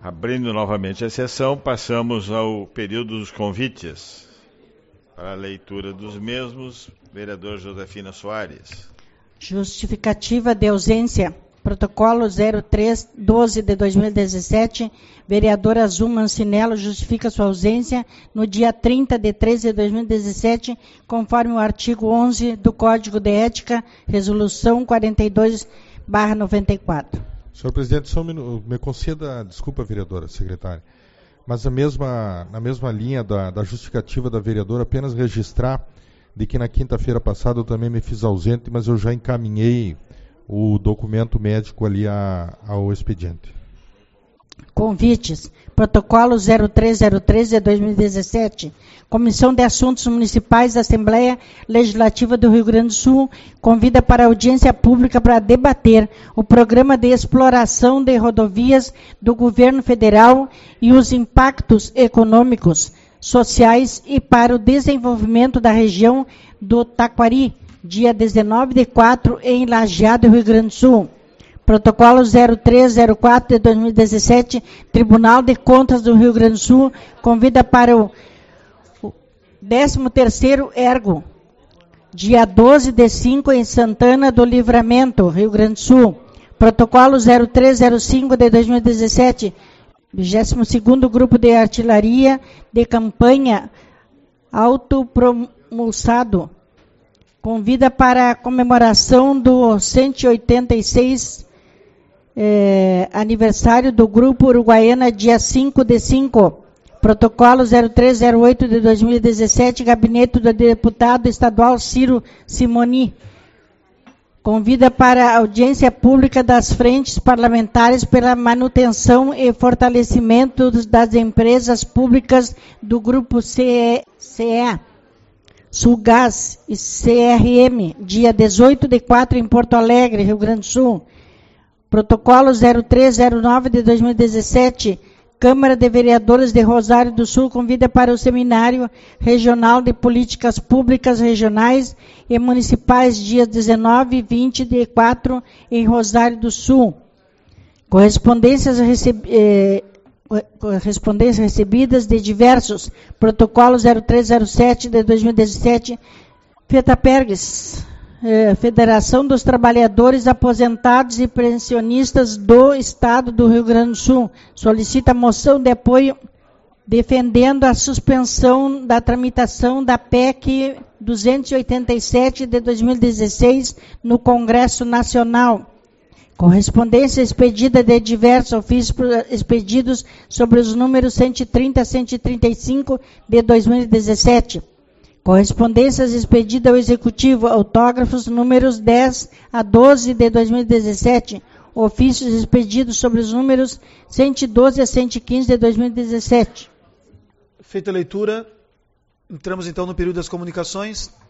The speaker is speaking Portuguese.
Abrindo novamente a sessão, passamos ao período dos convites. Para a leitura dos mesmos, vereador Josefina Soares. Justificativa de ausência. Protocolo 0312 de 2017, vereadora Azul Mancinello justifica sua ausência no dia 30 de 13 de 2017, conforme o artigo 11 do Código de Ética, resolução 42/94. Senhor presidente, só me conceda, desculpa, vereadora, secretária, mas na mesma linha da justificativa da vereadora, apenas registrar de que na quinta-feira passada eu também me fiz ausente, mas eu já encaminhei o documento médico ali ao expediente. Convites. Protocolo 0303 de 2017. Comissão de Assuntos Municipais da Assembleia Legislativa do Rio Grande do Sul convida para audiência pública para debater o programa de exploração de rodovias do governo federal e os impactos econômicos, sociais e para o desenvolvimento da região do Taquari, dia 19/4, em Lajeado, Rio Grande do Sul. Protocolo 0304 de 2017, Tribunal de Contas do Rio Grande do Sul convida para o 13º Ergo, dia 12/5, em Santana do Livramento, Rio Grande do Sul. Protocolo 0305 de 2017, 22º Grupo de Artilharia de Campanha Autopropulsado convida para a comemoração do 186 aniversário do Grupo Uruguaiana, dia 5/5. Protocolo 0308 de 2017, Gabinete do Deputado Estadual Ciro Simoni convida para a audiência pública das frentes parlamentares pela manutenção e fortalecimento das empresas públicas do Grupo CE, Sulgás e CRM, dia 18/4, em Porto Alegre, Rio Grande do Sul. Protocolo 0309 de 2017, Câmara de Vereadores de Rosário do Sul convida para o Seminário Regional de Políticas Públicas Regionais e Municipais, dias 19 e 20/4, em Rosário do Sul. Correspondências recebidas de diversos. Protocolo 0307 de 2017, FETAPERGS, Federação dos Trabalhadores Aposentados e Pensionistas do Estado do Rio Grande do Sul, solicita moção de apoio defendendo a suspensão da tramitação da PEC 287 de 2016 no Congresso Nacional. Correspondência expedida de diversos ofícios expedidos sobre os números 130 a 135 de 2017. Correspondências expedidas ao Executivo, autógrafos números 10 a 12 de 2017. Ofícios expedidos sobre os números 112 a 115 de 2017. Feita a leitura, entramos então no período das comunicações.